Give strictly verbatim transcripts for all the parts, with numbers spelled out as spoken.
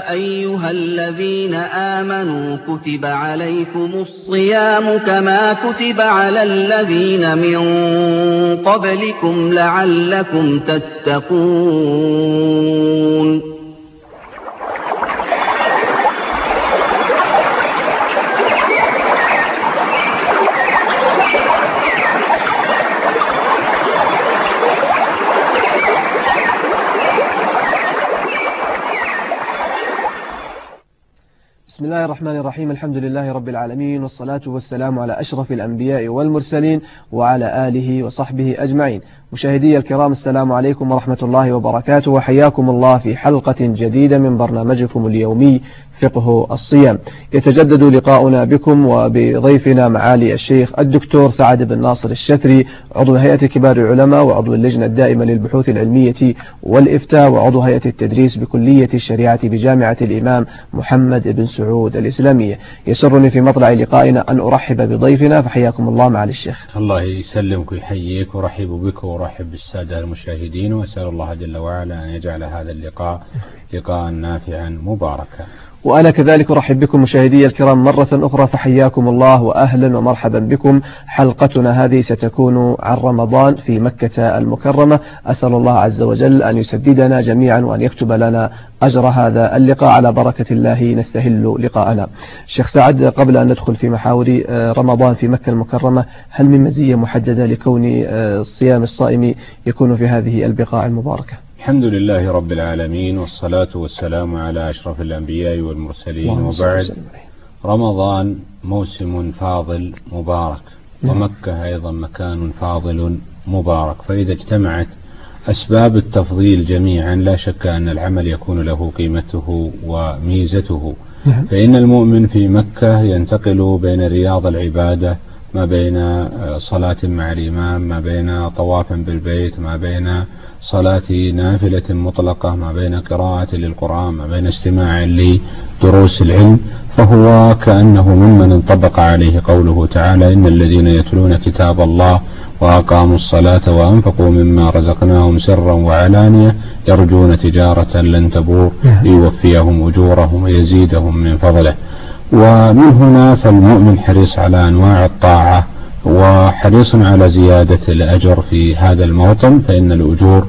أيها الذين آمنوا كتب عليكم الصيام كما كتب على الذين من قبلكم لعلكم تتقون. بسم الله الرحمن الرحيم. الحمد لله رب العالمين، والصلاة والسلام على أشرف الأنبياء والمرسلين وعلى آله وصحبه أجمعين. مشاهدي الكرام، السلام عليكم ورحمة الله وبركاته، وحياكم الله في حلقة جديدة من برنامجكم اليومي فقه الصيام. يتجدد لقاؤنا بكم وبضيفنا معالي الشيخ الدكتور سعد بن ناصر الشتري، عضو هيئة كبار العلماء وعضو اللجنة الدائمة للبحوث العلمية والإفتاء وعضو هيئة التدريس بكلية الشريعة بجامعة الإمام محمد بن سعود الإسلامية. يسرني في مطلع لقائنا أن أرحب بضيفنا، فحياكم الله معالي الشيخ. الله يسلمك ويحييك، ورحب بك ورحب بالسادة المشاهدين، وأسأل الله جل وعلا أن يجعل هذا اللقاء لقاء نافعا مباركا. وأنا كذلك أرحب بكم مشاهدي الكرام مرة أخرى، فحياكم الله وأهلا ومرحبا بكم. حلقتنا هذه ستكون عن رمضان في مكة المكرمة. أسأل الله عز وجل أن يسددنا جميعا وأن يكتب لنا أجر هذا اللقاء. على بركة الله نستهل لقاءنا. الشيخ سعد، قبل أن ندخل في محاور رمضان في مكة المكرمة، هل من مزية محددة لكون صيام الصائم يكون في هذه البقاع المباركة؟ الحمد لله رب العالمين، والصلاة والسلام على أشرف الأنبياء والمرسلين، وبعد. رمضان موسم فاضل مبارك، ومكة أيضا مكان فاضل مبارك، فإذا اجتمعت أسباب التفضيل جميعا لا شك أن العمل يكون له قيمته وميزته. فإن المؤمن في مكة ينتقل بين رياض العبادة، ما بين صلاة مع الإمام، ما بين طواف بالبيت، ما بين صلاة نافلة مطلقة، ما بين قراءة للقرآن، ما بين استماع لدروس العلم، فهو كأنه ممن انطبق عليه قوله تعالى: إن الذين يتلون كتاب الله وأقاموا الصلاة وأنفقوا مما رزقناهم سرا وعلانية يرجون تجارة لن تبور ليوفيهم أجورهم ويزيدهم من فضله. ومن هنا فالمؤمن حريص على أنواع الطاعة، وحريص على زيادة الأجر في هذا الموطن، فإن الأجور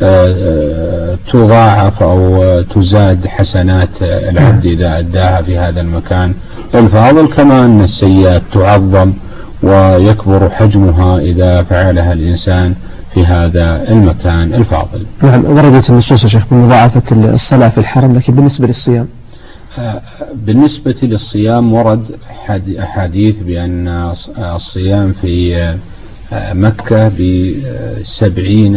تضاعف أو تزاد حسنات العبد إذا أداها في هذا المكان الفاضل، كما أن السيئات تعظم ويكبر حجمها إذا فعلها الإنسان في هذا المكان الفاضل. نعم، وردت النصوص يا شيخ بمضاعفة الصلاة في الحرم، لكن بالنسبة للصيام؟ بالنسبة للصيام ورد أحاديث بأن الصيام في مكة بسبعين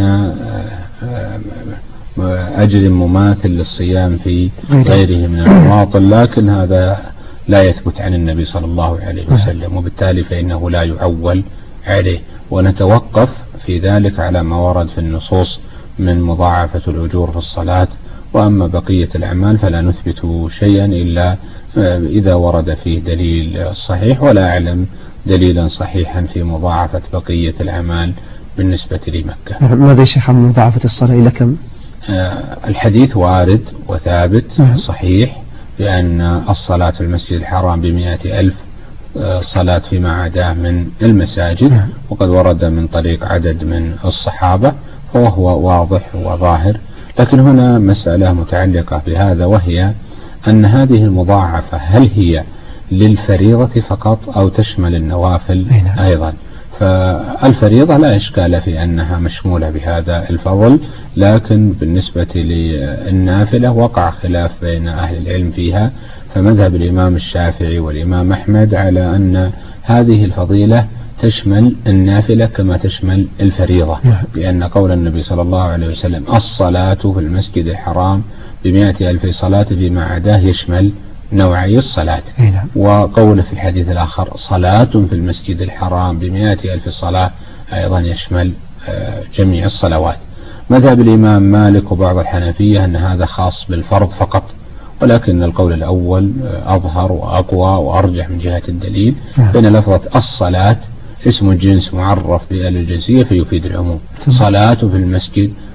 أجر مماثل للصيام في غيره من المواطن، لكن هذا لا يثبت عن النبي صلى الله عليه وسلم، وبالتالي فإنه لا يعول عليه، ونتوقف في ذلك على ما ورد في النصوص من مضاعفة الأجور في الصلاة. وأما بقية الأعمال فلا نثبت شيئا إلا إذا ورد فيه دليل صحيح، ولا أعلم دليلا صحيحا في مضاعفة بقية الأعمال بالنسبة لمكة. ماذا يشرح عن مضاعفة الصلاة إلى كم؟ الحديث وارد وثابت صحيح بأن الصلاة في المسجد الحرام بمئة ألف صلاة فيما عداه من المساجد، وقد ورد من طريق عدد من الصحابة، وهو واضح وظاهر. لكن هنا مسألة متعلقة بهذا، وهي أن هذه المضاعفة هل هي للفريضة فقط أو تشمل النوافل أيضا؟ فالفريضة لا إشكال في أنها مشمولة بهذا الفضل، لكن بالنسبة للنافلة وقع خلاف بين أهل العلم فيها، فمذهب الإمام الشافعي والإمام أحمد على أن هذه الفضيلة تشمل النافلة كما تشمل الفريضة، لأن قول النبي صلى الله عليه وسلم: الصلاة في المسجد الحرام بمئة ألف صلاة فيما عداه يشمل نوعي الصلاة. وقول في الحديث الآخر: صلاة في المسجد الحرام بمئة ألف صلاة أيضا يشمل جميع الصلوات. مذهب الإمام مالك وبعض الحنفية أن هذا خاص بالفرض فقط، ولكن القول الأول أظهر وأقوى وأرجح من جهة الدليل، فإن لفظة الصلاة اسم جنس معرف بآل الجنسية فيفيد العموم. صلاة في المسجد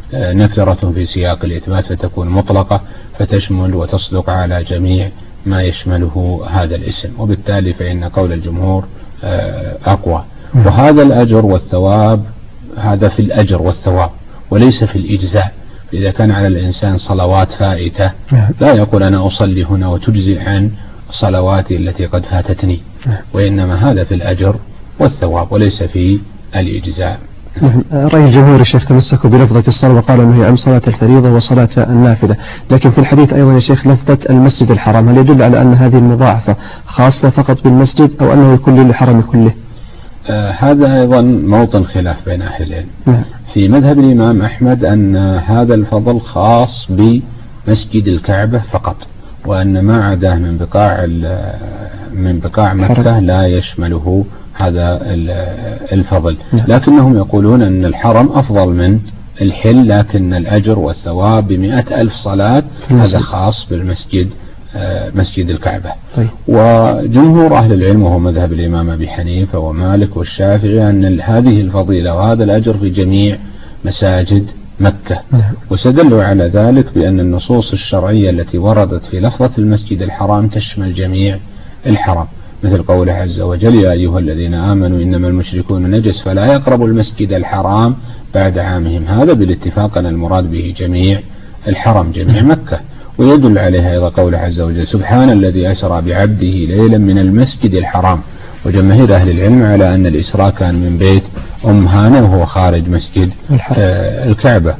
نكرة في سياق الإثبات فتكون مطلقة فتشمل وتصدق على جميع ما يشمله هذا الاسم، وبالتالي فإن قول الجمهور أقوى. وهذا الأجر والثواب هذا في الأجر والثواب وليس في الإجزاء. إذا كان على الإنسان صلوات فائتة لا يقول أنا أصلي هنا وتجزئ عن صلواتي التي قد فاتتني، وإنما هذا في الأجر والثواب وليس في الإجزاء. رأي الجمهور الشيخ تمسكوا بلفظة الصلاة وقالوا أنه عن صلاة الفريضة وصلاة النافلة، لكن في الحديث أيضا يا شيخ لفظة المسجد الحرام، هل يدل على أن هذه المضاعفة خاصة فقط بالمسجد أو أنه يكون للحرم كله؟ آه هذا أيضا موطن خلاف بين أهل العلم. نعم. في مذهب الإمام أحمد أن هذا الفضل خاص بمسجد الكعبة فقط، وأن ما عداه من بقاع من بقاع مكة لا يشمله هذا الفضل. لكنهم يقولون أن الحرم أفضل من الحل، لكن الأجر والثواب بمئة ألف صلاة هذا خاص بالمسجد مسجد الكعبة. طيب. وجمهور أهل العلم وهو مذهب الإمام أبي حنيفة ومالك والشافعي أن هذه الفضيلة وهذا الأجر في جميع مساجد مكة. نعم. واستدلوا على ذلك بأن النصوص الشرعية التي وردت في لفظة المسجد الحرام تشمل جميع الحرم، مثل قوله عز وجل يا أيها الذين آمنوا إنما المشركون نجس فلا يقربوا المسجد الحرام بعد عامهم، هذا بالاتفاق أن المراد به جميع الحرم جميع مكة. ويدل عليها أيضا قوله عز وجل سبحان الذي أسرى بعبده ليلا من المسجد الحرام، وجماهير أهل العلم على أن الإسراء كان من بيت أم هانة وهو خارج مسجد آه الكعبة.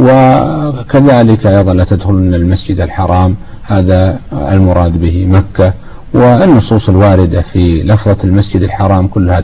وكذلك أيضا لا تدخلن المسجد الحرام هذا المراد به مكة. والنصوص الواردة في لفظة المسجد الحرام كلها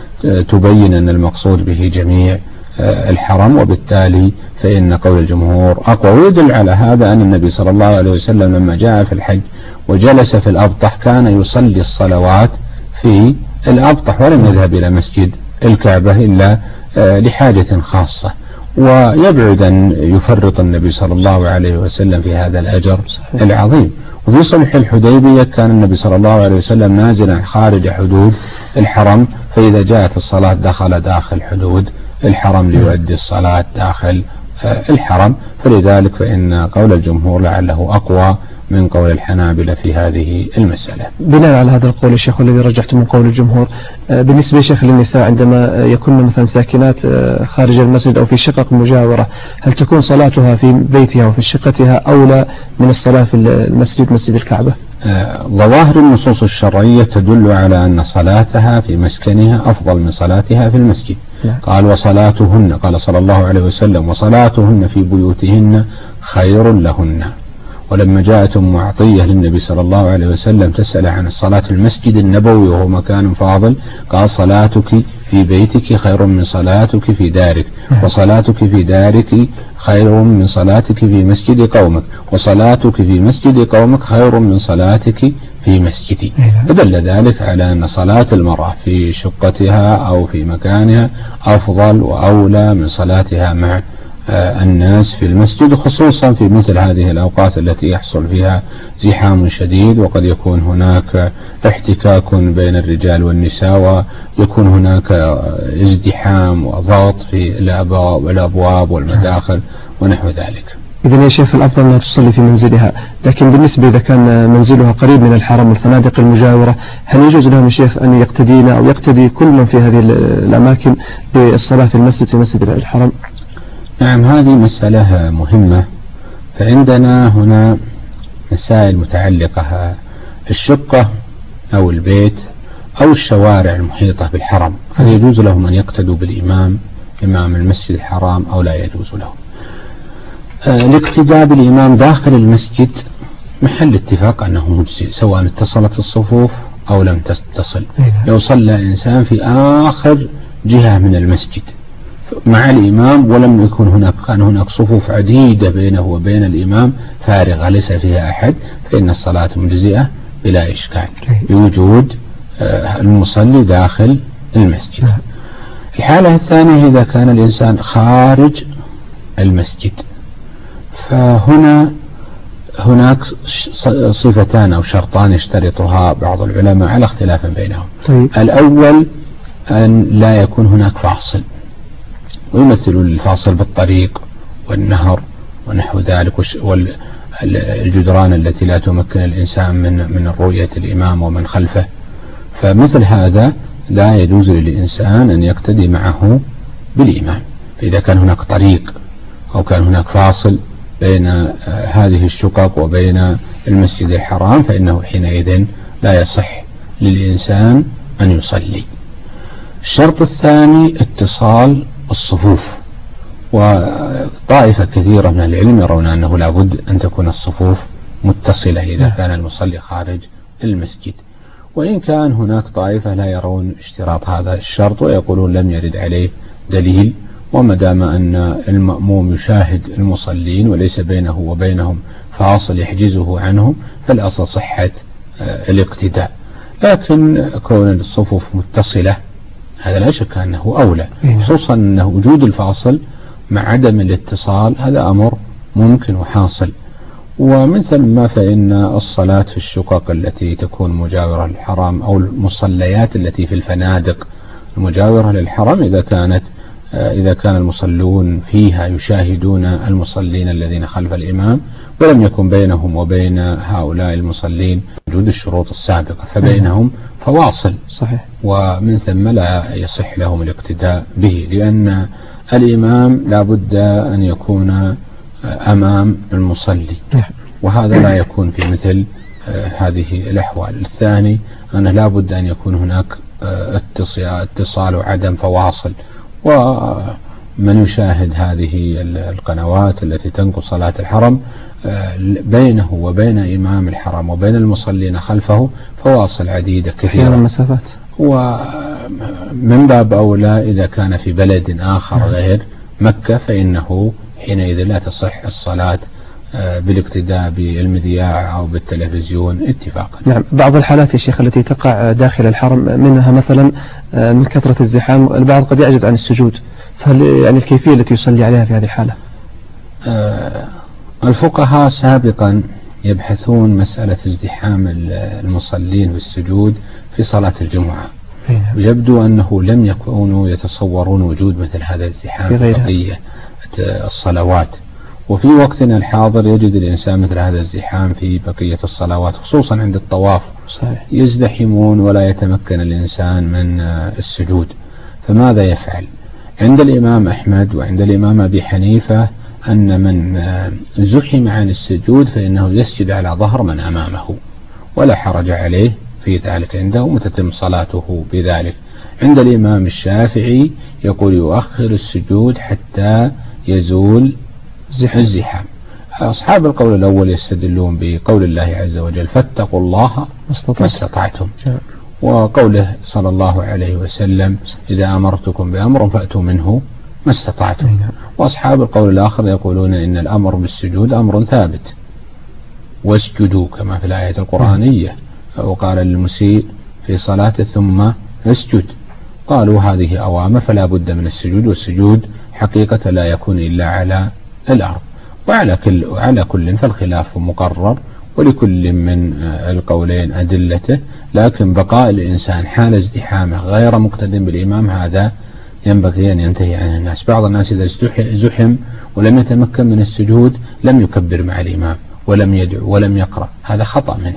تبين أن المقصود به جميع الحرم، وبالتالي فإن قول الجمهور أقوى. ويدل على هذا أن النبي صلى الله عليه وسلم لما جاء في الحج وجلس في الأبطح كان يصلي الصلوات في الأبطح ولم يذهب إلى مسجد الكعبة إلا لحاجة خاصة. ويبعد أن يفرط النبي صلى الله عليه وسلم في هذا الأجر العظيم. وفي صلح الحديبية كان النبي صلى الله عليه وسلم نازلا خارج حدود الحرم، فإذا جاءت الصلاة دخل داخل حدود الحرم ليؤدي الصلاة داخل الحرم. فلذلك فإن قول الجمهور لعله أقوى من قول الحنابلة في هذه المسألة. بناء على هذا القول الشيخ الذي رجحت من قول الجمهور، بالنسبة لشيخ للنساء عندما يكون مثلا ساكنات خارج المسجد أو في شقق مجاورة، هل تكون صلاتها في بيتها وفي شقتها أولى من الصلاة في المسجد مسجد الكعبة؟ ظواهر النصوص الشرعية تدل على أن صلاتها في مسكنها أفضل من صلاتها في المسجد. لا. قال وصلاتهن، قال صلى الله عليه وسلم وصلاتهن في بيوتهن خير لهن. ولما جاءت أم عطية للنبي صلى الله عليه وسلم تسأل عن الصلاة في المسجد النبوي وهو مكان فاضل، قال صلاتك في بيتك خير من صلاتك في دارك، وصلاتك في دارك خير من صلاتك في مسجد قومك، وصلاتك في مسجد قومك خير من صلاتك في مسجدي. فدل ذلك على أن صلاة المرأة في شقتها أو في مكانها أفضل وأولى من صلاتها مع الناس في المسجد، خصوصا في مثل هذه الأوقات التي يحصل فيها زحام شديد، وقد يكون هناك احتكاك بين الرجال والنساء، ويكون هناك ازدحام وضغط في الأبواب والمداخل ونحو ذلك. إذن يا شيخ الأفضل أنها تصلي في منزلها، لكن بالنسبة إذا كان منزلها قريب من الحرم والفنادق المجاورة، هل يجوز لهم يا شيخ أن يقتدين أو يقتدي كل من في هذه الأماكن بالصلاة في المسجد في مسجد الحرم؟ نعم، هذه مسألة مهمة. فعندنا هنا مسائل متعلقة الشقة أو البيت أو الشوارع المحيطة بالحرم، هل يجوز لهم أن يقتدوا بالإمام إمام المسجد الحرام أو لا يجوز لهم؟ الاقتداء بالإمام داخل المسجد محل اتفاق أنه مجزي، سواء اتصلت الصفوف أو لم تتصل. لو صلى إنسان في آخر جهة من المسجد مع الإمام ولم يكن هناك كان هناك صفوف عديدة بينه وبين الإمام فارغة ليس فيها أحد، فإن الصلاة مجزئة بلا إشكال بوجود المصلي داخل المسجد. الحالة الثانية إذا كان الإنسان خارج المسجد، فهنا هناك صفتان أو شرطان يشترطها بعض العلماء على اختلاف بينهم. طيب. الأول أن لا يكون هناك فاصل، ويمثل الفاصل بالطريق والنهر ونحو ذلك، والجدران التي لا تمكن الإنسان من من رؤية الإمام ومن خلفه. فمثل هذا لا يجوز للإنسان أن يقتدي معه بالإمام. إذا كان هناك طريق أو كان هناك فاصل بين هذه الشقق وبين المسجد الحرام فإنه حينئذ لا يصح للإنسان أن يصلي. الشرط الثاني اتصال الصفوف، وطائفة كثيرة من العلم يرون أنه لا بد أن تكون الصفوف متصلة إذا كان المصلي خارج المسجد، وإن كان هناك طائفة لا يرون اشتراط هذا الشرط ويقولون لم يرد عليه دليل، وما دام أن المأموم يشاهد المصلين وليس بينه وبينهم فاصل يحجزه عنهم فالأصل صحة الاقتداء. لكن كون الصفوف متصلة هذا لا شك أنه أولى، خصوصا أن وجود الفاصل مع عدم الاتصال هذا أمر ممكن وحاصل. ومن ثم فإن الصلاة في الشقق التي تكون مجاورة للحرم أو المصليات التي في الفنادق المجاورة للحرم إذا كانت إذا كان المصلون فيها يشاهدون المصلين الذين خلف الإمام ولم يكن بينهم وبين هؤلاء المصلين وجود الشروط السابقة فبينهم فواصل صحيح، ومن ثم لا يصح لهم الاقتداء به، لأن الإمام لا بد أن يكون أمام المصلي، وهذا لا يكون في مثل هذه الأحوال. الثاني أنه لا بد أن يكون هناك اتصال وعدم فواصل، ومن يشاهد هذه القنوات التي تنقل صلاة الحرم بينه وبين إمام الحرم وبين المصلين خلفه فواصل عديدة كثيرة المسافات، ومن باب أولى إذا كان في بلد آخر غير مكة فإنه حينئذ لا تصح الصلاة بالاقتداء بالمذياع أو بالتلفزيون اتفاقا. نعم. بعض الحالات يا شيخ التي تقع داخل الحرم منها مثلا من كثرة الزحام البعض قد يعجز عن السجود، فهل يعني الكيفية التي يصلي عليها في هذه الحالة؟ آه الفقهاء سابقا يبحثون مسألة ازدحام المصلين في السجود في صلاة الجمعة، ويبدو أنه لم يكونوا يتصورون وجود مثل هذا الازدحام في بقية الصلوات، وفي وقتنا الحاضر يجد الإنسان مثل هذا الازدحام في بقية الصلوات خصوصا عند الطواف صحيح. يزدحمون ولا يتمكن الإنسان من السجود، فماذا يفعل؟ عند الإمام أحمد وعند الإمام أبي حنيفة أن من زحم عن السجود فإنه يسجد على ظهر من أمامه ولا حرج عليه في ذلك عنده وتتم صلاته بذلك. عند الإمام الشافعي يقول يؤخر السجود حتى يزول الزحام. أصحاب القول الأول يستدلون بقول الله عز وجل فاتقوا الله ما استطعتم، وقوله صلى الله عليه وسلم إذا أمرتكم بأمر فأتوا منه ما استطعتم. وأصحاب القول الآخر يقولون إن الأمر بالسجود أمر ثابت، واسجدوا كما في الآية القرآنية، وقال للمسيء في صلاته ثم اسجد، قالوا هذه أوامر فلا بد من السجود، والسجود حقيقة لا يكون إلا على الأرض. وعلى كل, وعلى كل فالخلاف مقرر ولكل من القولين أدلته، لكن بقاء الإنسان حال ازدحامه غير مقتدم بالإمام هذا ينبغي أن ينتهي عنه الناس. بعض الناس إذا زحم ولم يتمكن من السجود لم يكبر مع الإمام ولم يدعو ولم يقرأ، هذا خطأ منه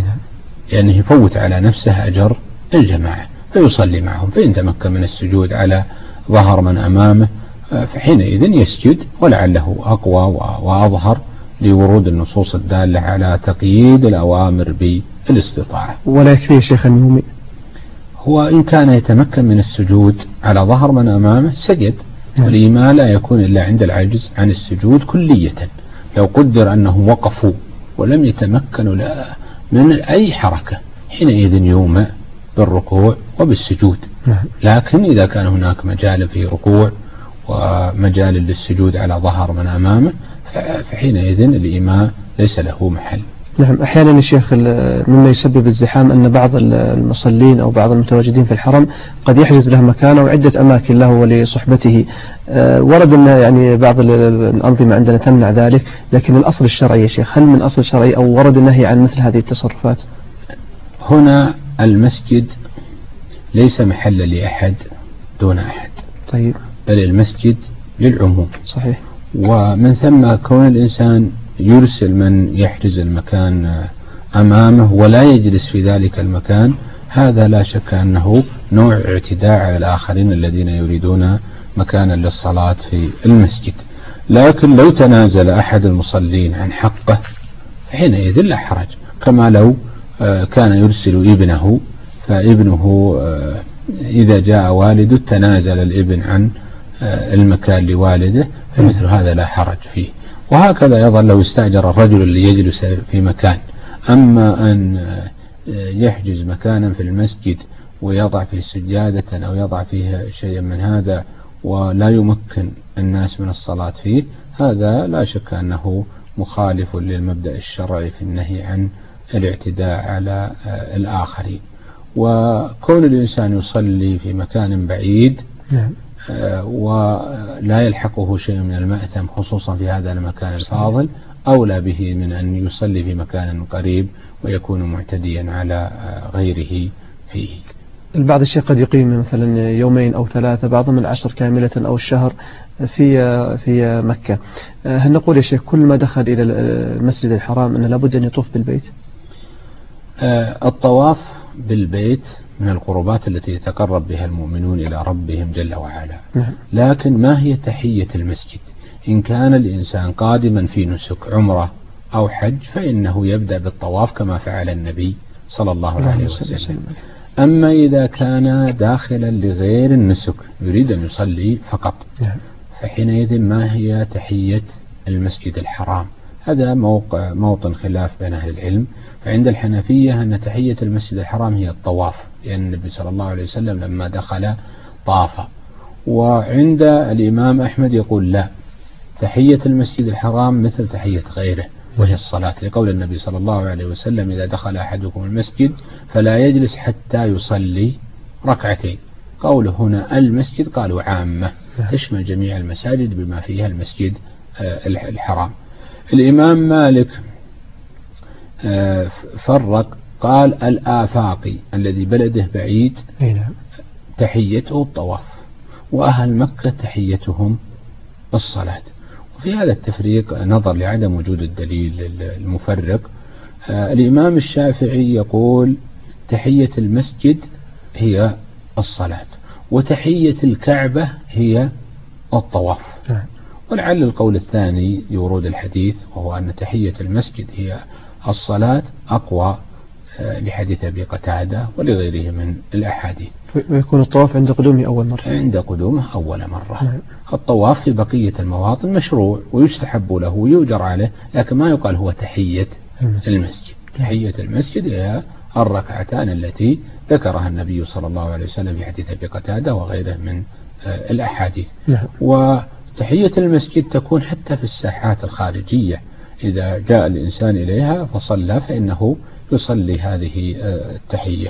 لأنه يعني يفوت على نفسه أجر الجماعة، فيصلي معهم، فإن تمكن من السجود على ظهر من أمامه فحينئذ يسجد، ولعله أقوى وأظهر لورود النصوص الدالة على تقييد الأوامر بالاستطاعة. ولا يكفي شيخ النومي هو إن كان يتمكن من السجود على ظهر من أمامه سجد، والإيماء لا يكون إلا عند العجز عن السجود كلية. لو قدر أنهم وقفوا ولم يتمكنوا من أي حركة حينئذ يومأ بالركوع وبالسجود، لكن إذا كان هناك مجال في ركوع ومجال للسجود على ظهر من أمامه فحينئذ الإيماء ليس له محل. نعم. أحيانا الشيخ مما يسبب الزحام أن بعض المصلين أو بعض المتواجدين في الحرم قد يحجز له مكان أو عدة أماكن له ولصحبته. أه ورد أن يعني بعض الأنظمة عندنا تمنع ذلك، لكن الأصل الشرعي يا شيخ هل من أصل شرعي أو ورد النهي عن مثل هذه التصرفات؟ هنا المسجد ليس محل لأحد دون أحد، طيب، بل المسجد للعموم صحيح، ومن ثم كون الإنسان يرسل من يحجز المكان أمامه ولا يجلس في ذلك المكان، هذا لا شك أنه نوع اعتداء على الآخرين الذين يريدون مكانا للصلاة في المسجد. لكن لو تنازل أحد المصلين عن حقه حينئذ لا حرج، كما لو كان يرسل ابنه فابنه إذا جاء والده تنازل الابن عن المكان لوالده، فمثل هذا لا حرج فيه. وهكذا أيضا لو استأجر الرجل ليجلس في مكان، أما أن يحجز مكانا في المسجد ويضع فيه سجادة أو يضع فيه شيئا من هذا ولا يمكن الناس من الصلاة فيه، هذا لا شك أنه مخالف للمبدأ الشرعي في النهي عن الاعتداء على الآخرين. وكون الإنسان يصلي في مكان بعيد ولا يلحقه شيء من المأثم خصوصا في هذا المكان الفاضل أولى به من أن يصلي في مكان قريب ويكون معتديا على غيره فيه. البعض الشيء قد يقيم مثلا يومين أو ثلاثة، بعضهم العشر كاملة أو الشهر في في مكة. هل نقول يا شيخ كل ما دخل إلى المسجد الحرام أنه لابد أن يطوف بالبيت؟ الطواف بالبيت من القربات التي يتقرب بها المؤمنون إلى ربهم جل وعلا. لكن ما هي تحية المسجد؟ إن كان الإنسان قادما في نسك عمرة أو حج فإنه يبدأ بالطواف كما فعل النبي صلى الله عليه وسلم. أما إذا كان داخلا لغير النسك يريد أن يصلي فقط فحينئذ ما هي تحية المسجد الحرام؟ هذا موقع موطن خلاف بين أهل العلم. فعند الحنفية أن تحية المسجد الحرام هي الطواف، لأن النبي صلى الله عليه وسلم لما دخل طاف. وعند الإمام أحمد يقول لا، تحية المسجد الحرام مثل تحية غيره وهي الصلاة، لقول النبي صلى الله عليه وسلم إذا دخل أحدكم المسجد فلا يجلس حتى يصلي ركعتين. قوله هنا المسجد قالوا عامة تشمل جميع المساجد بما فيها المسجد الحرام. الإمام مالك فرق، قال الآفاقي الذي بلده بعيد تحيته الطواف، وأهل مكة تحيتهم الصلاة. وفي هذا التفريق نظر لعدم وجود الدليل المفرق. الإمام الشافعي يقول تحية المسجد هي الصلاة وتحية الكعبة هي الطواف. ولعل القول الثاني لورود الحديث وهو أن تحية المسجد هي الصلاة أقوى لحديث أبي قتادة ولغيره من الأحاديث. ويكون الطواف عند قدومه أول مرة. عند قدومه أول مرة. نعم. الطواف في بقية المواطن مشروع ويستحب له ويؤجر عليه، لكن ما يقال هو تحية المسجد. تحية المسجد هي الركعتان التي ذكرها النبي صلى الله عليه وسلم في حديث أبي قتادة وغيره من الأحاديث. نعم. وتحية المسجد تكون حتى في الساحات الخارجية، إذا جاء الإنسان إليها فصلى فإنه يصلي هذه التحية،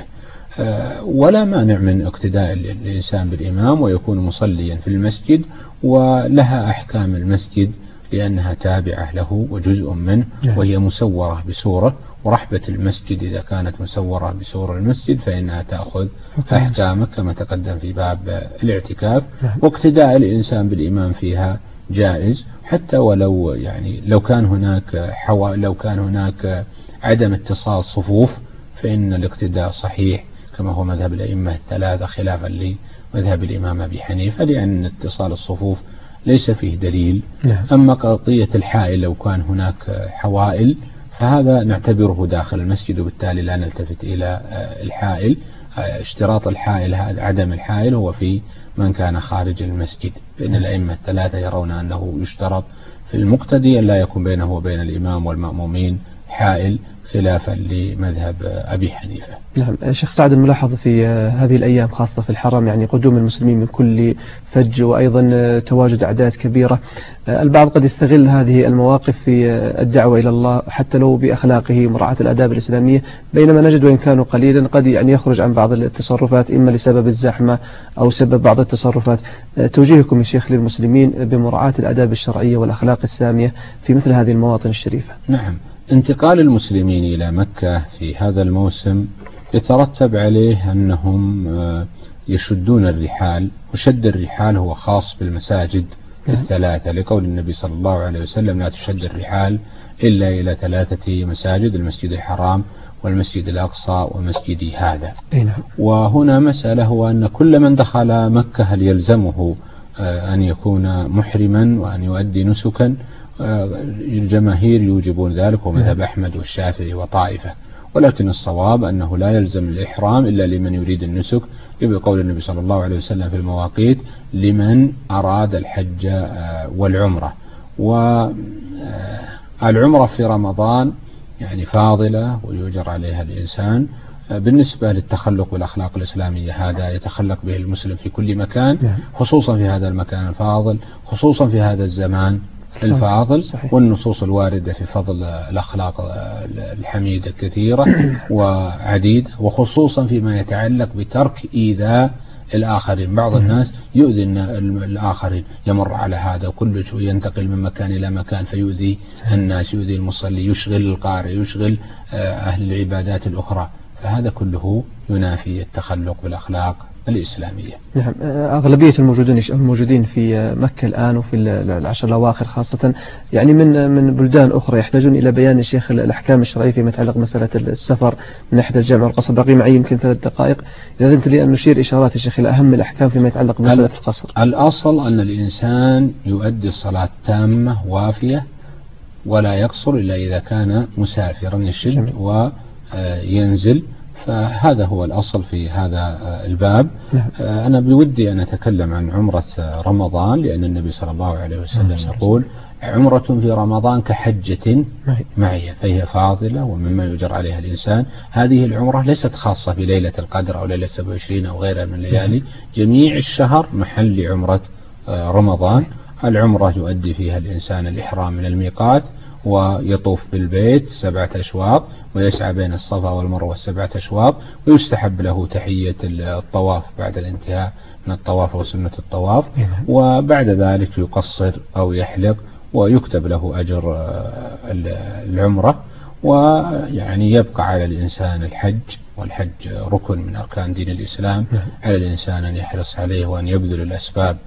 ولا مانع من اقتداء الإنسان بالإمام ويكون مصليا في المسجد، ولها أحكام المسجد لأنها تابعة له وجزء منه، وهي مسورة بسورة، ورحبة المسجد إذا كانت مسورة بسورة المسجد فإنها تأخذ أحكامه كما تقدم في باب الاعتكاف. واقتداء الإنسان بالإمام فيها جائز، حتى ولو يعني لو كان هناك حوا لو كان هناك عدم اتصال صفوف فإن الاقتداء صحيح كما هو مذهب الأئمة الثلاثة خلافا لمذهب الإمام أبي حنيفة، لأن اتصال الصفوف ليس فيه دليل. نعم. أما قضية الحائل لو كان هناك حوائل فهذا نعتبره داخل المسجد وبالتالي لا نلتفت إلى الحائل. اشتراط الحائل عدم الحائل هو في من كان خارج المسجد، فإن الأئمة الثلاثة يرون أنه يشترط في المقتدي أن لا يكون بينه وبين الإمام والمأمومين حائل خلافا لمذهب أبي حنيفة. نعم. شيخ سعد، الملاحظ في هذه الأيام خاصة في الحرم يعني قدوم المسلمين من كل فج وأيضا تواجد أعداد كبيرة، البعض قد يستغل هذه المواقف في الدعوة إلى الله حتى لو بأخلاقه مراعاة الآداب الإسلامية، بينما نجد وإن كانوا قليلا قد يعني يخرج عن بعض التصرفات إما لسبب الزحمة أو سبب بعض التصرفات. توجيهكم يا شيخ للمسلمين بمراعاة الآداب الشرعية والأخلاق السامية في مثل هذه المواطن الشريفة؟ نعم. انتقال المسلمين إلى مكة في هذا الموسم يترتب عليه أنهم يشدون الرحال، وشد الرحال هو خاص بالمساجد الثلاثة، لقول النبي صلى الله عليه وسلم: لا تشد الرحال إلا إلى ثلاثة مساجد: المسجد الحرام والمسجد الأقصى ومسجدي هذا. وهنا مسألة، هو أن كل من دخل مكة هل يلزمه أن يكون محرما وأن يؤدي نسكا؟ الجماهير يوجبون ذلك، ومذهب أحمد والشافعي وطائفة، ولكن الصواب أنه لا يلزم الإحرام إلا لمن يريد النسك، بقول النبي صلى الله عليه وسلم في المواقيت: لمن أراد الحج والعمرة. والعمرة في رمضان يعني فاضلة ويؤجر عليها الإنسان. بالنسبة للتخلق بالأخلاق الإسلامية، هذا يتخلق به المسلم في كل مكان، خصوصا في هذا المكان الفاضل، خصوصا في هذا الزمان الفاضل. والنصوص الواردة في فضل الأخلاق الحميدة كثيرة وعديدة، وخصوصا فيما يتعلق بترك إيذاء الآخرين. بعض الناس يؤذي الآخرين، يمر على هذا وكل شوي ينتقل من مكان إلى مكان فيؤذي الناس، يؤذي المصلي، يشغل القارئ، يشغل أهل العبادات الأخرى، فهذا كله ينافي التخلق بالأخلاق الإسلامية. نعم، أغلبية الموجودين الموجودين في مكة الآن وفي العشر الأواخر خاصة يعني من من بلدان أخرى يحتاجون إلى بيان الشيخ الأحكام الشرعية فيما يتعلق مسألة السفر من ناحية الجمع والقصر. باقي معي يمكن ثلاث دقائق، إذا أذنت لي أن نشير إشارات الشيخ إلى أهم الأحكام فيما يتعلق بمسألة القصر. الأصل أن الإنسان يؤدي الصلاة تامة وافية ولا يقصر إلا إذا كان مسافرا يشد وينزل، فهذا هو الأصل في هذا الباب. أنا بودي أن أتكلم عن عمرة رمضان، لأن النبي صلى الله عليه وسلم يقول: عمرة في رمضان كحجة معي، فهي فاضلة ومما يجر عليها الإنسان. هذه العمرة ليست خاصة بليلة القدر أو ليلة سبعة وعشرين أو غيرها من الليالي، جميع الشهر محل عمرة رمضان. العمرة يؤدي فيها الإنسان الإحرام من الميقات، ويطوف بالبيت سبعة أشواط، ويسعى بين الصفا والمروة سبعة أشواط، ويستحب له تحية الطواف بعد الانتهاء من الطواف وسنة الطواف، وبعد ذلك يقصر أو يحلق ويكتب له أجر العمرة. ويعني يبقى على الإنسان الحج، والحج ركن من أركان دين الإسلام، على الإنسان أن يحرص عليه وأن يبذل الأسباب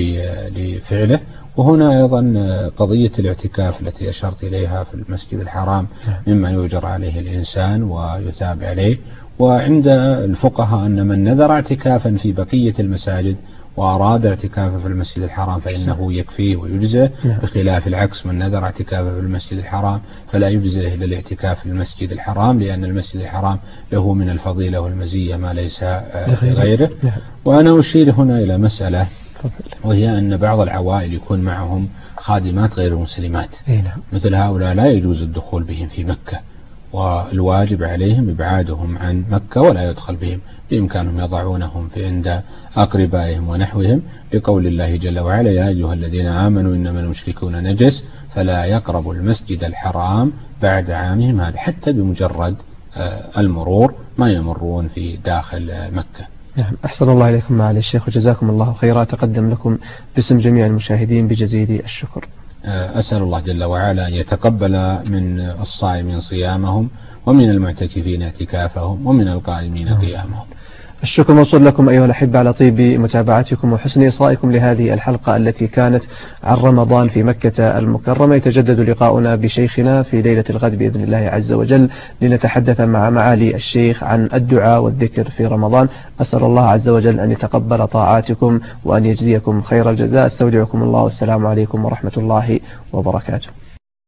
لفعله. وهنا أيضا قضية الاعتكاف التي أشرت إليها في المسجد الحرام مما يؤجر عليه الإنسان ويثاب عليه. وعند الفقهاء أن من نذر اعتكافا في بقية المساجد وأراد اعتكافا في المسجد الحرام فإنه يكفيه ويجزئ، بخلاف العكس: من نذر اعتكافا في المسجد الحرام فلا يجزئه إلا الاعتكاف في المسجد الحرام، لأن المسجد الحرام له من الفضيلة والمزية ما ليس في غيره. وأنا أشير هنا إلى مسألة، وهي أن بعض العوائل يكون معهم خادمات غير مسلمات، مثل هؤلاء لا يجوز الدخول بهم في مكة، والواجب عليهم إبعادهم عن مكة ولا يدخل بهم، بإمكانهم يضعونهم في عند أقربائهم ونحوهم، لقول الله جل وعلا: يا أيها الذين آمنوا إنما المشركون نجس فلا يقربوا المسجد الحرام بعد عامهم هذا، حتى بمجرد المرور ما يمرون في داخل مكة. نعم، أحسن الله إليكم معالي الشيخ وجزاكم الله خيرا. أتقدم لكم باسم جميع المشاهدين بجزيل الشكر. أسأل الله جل وعلا أن يتقبل من الصائمين صيامهم، ومن المعتكفين اعتكافهم، ومن القائمين قيامهم. الشكر موصول لكم أيها الأحبة على طيب متابعتكم وحسن إصغائكم لهذه الحلقة التي كانت عن رمضان في مكة المكرمة. يتجدد لقاؤنا بشيخنا في ليلة الغد بإذن الله عز وجل لنتحدث مع معالي الشيخ عن الدعاء والذكر في رمضان. أسأل الله عز وجل أن يتقبل طاعاتكم وأن يجزيكم خير الجزاء. استودعكم الله والسلام عليكم ورحمة الله وبركاته.